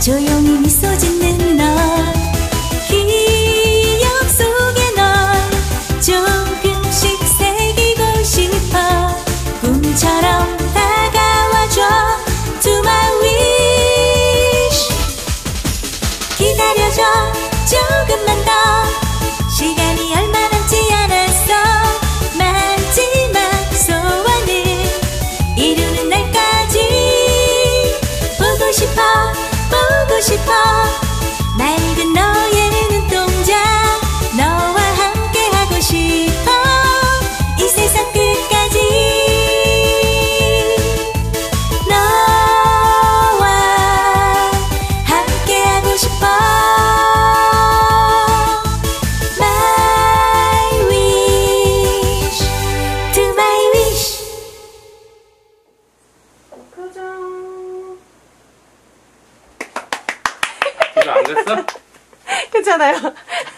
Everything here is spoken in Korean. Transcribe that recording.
조용히 미소 짓는 너 기억 속에 널 조금씩 새기고 싶어 꿈처럼 다가와줘 To my wish 기다려줘 조금만 더 시간이 얼마 남지 않았어 마지막 소원을 이루는 날까지 보고 싶어 보고 싶어 맑은 너의 눈동자 너와 함께 하고 싶어 이 세상 끝까지 너와 함께 하고 싶어 My wish to my wish 이거 안 됐어? 괜찮아요.